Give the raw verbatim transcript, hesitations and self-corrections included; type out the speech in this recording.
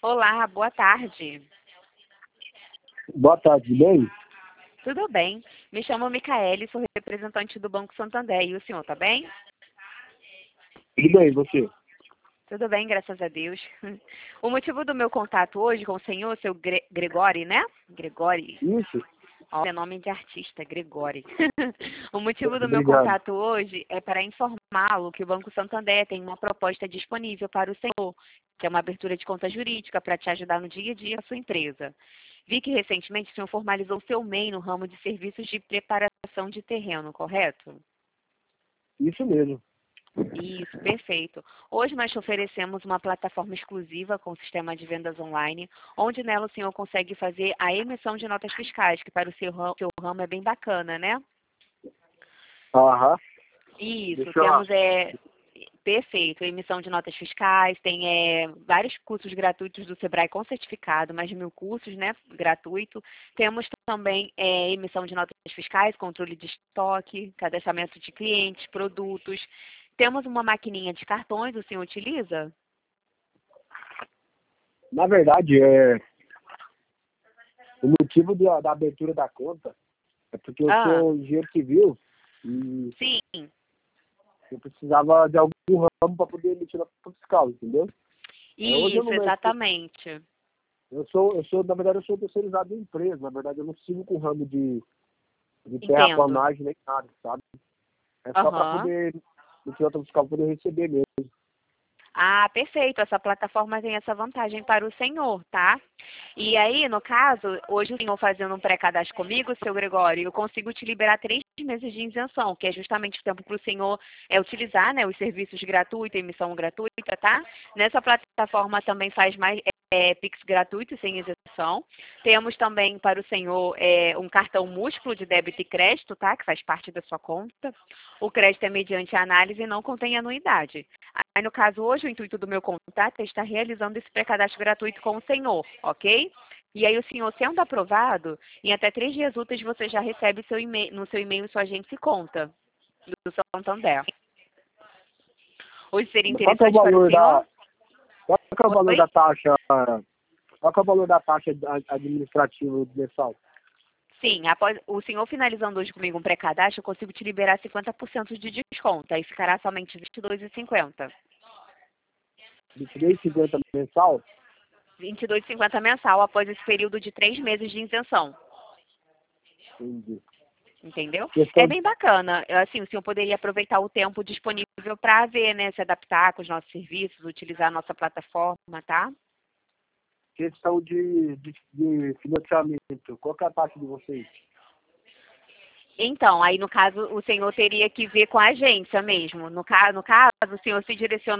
Olá, boa tarde. Boa tarde, bem? Tudo bem? Me chamo Micaele, sou representante do Banco Santander. E o senhor, tá bem? Tudo bem, você? Tudo bem, graças a Deus. O motivo do meu contato hoje com o senhor, seu Gre Gregori, né? Gregori. Isso? Ó, é nome de artista, Gregori. O motivo do meu Obrigado. contato hoje é para informá-lo que o Banco Santander tem uma proposta disponível para o senhor, que é uma abertura de conta jurídica para te ajudar no dia a dia da sua empresa. Vi que recentemente o senhor formalizou seu M E I no ramo de serviços de preparação de terreno, correto? Isso mesmo. Isso, perfeito. Hoje nós te oferecemos uma plataforma exclusiva com sistema de vendas online, onde nela o senhor consegue fazer a emissão de notas fiscais, que para o seu ramo, seu ramo é bem bacana, né? Aham. Isso, Deixa eu... temos é, perfeito, emissão de notas fiscais, tem é, vários cursos gratuitos do Sebrae com certificado, mais de mil cursos, né, gratuito. Temos também é, emissão de notas fiscais, controle de estoque, cadastramento de clientes, produtos. Temos uma maquininha de cartões, o senhor utiliza? Na verdade, é... o motivo da, da abertura da conta é porque eu Ah, sou engenheiro civil e sim. eu precisava de algum ramo para poder emitir nota fiscal, entendeu? É, hoje eu Isso, não mexo. exatamente. Eu sou, eu sou, na verdade, eu sou terceirizado em empresa. Na verdade, eu não sigo com ramo de, de Entendo. terraplanagem nem nada, sabe? É só para Aham. poder emitir nota fiscal, para poder receber mesmo. Ah, perfeito. Essa plataforma tem essa vantagem para o senhor, tá? E aí, no caso, hoje o senhor fazendo um pré-cadastro comigo, seu Gregório, eu consigo te liberar três meses de isenção, que é justamente o tempo para o senhor é, utilizar, né, os serviços gratuitos, emissão gratuita, tá? Nessa plataforma também faz mais é, Pix gratuito, sem isenção. Temos também para o senhor é, um cartão múltiplo de débito e crédito, tá? Que faz parte da sua conta. O crédito é mediante análise e não contém anuidade. Aí, no caso, hoje, o intuito do meu contato é estar realizando esse pré-cadastro gratuito com o senhor, ok? E aí, o senhor, sendo aprovado, em até três dias úteis você já recebe seu no seu e-mail sua agente conta do Santander. Hoje seria Qual que é o interessante para o valor senhor? da, qual que é o valor Oi? da taxa, qual que é o valor da taxa administrativa mensal? Sim, após o senhor finalizando hoje comigo um pré-cadastro, eu consigo te liberar cinquenta por cento de desconto. Aí ficará somente vinte e dois reais e cinquenta centavos. vinte e dois e cinquenta mensal? vinte e dois reais e cinquenta centavos mensal após esse período de três meses de isenção. Entendi. Entendeu? É Questão de bem bacana. Assim, o senhor poderia aproveitar o tempo disponível para ver, né? Se adaptar com os nossos serviços, utilizar a nossa plataforma, tá? questão de, de, de financiamento. Qual que é a taxa de vocês? Então, aí no caso, o senhor teria que ver com a agência mesmo. No, ca no caso, o senhor se direciona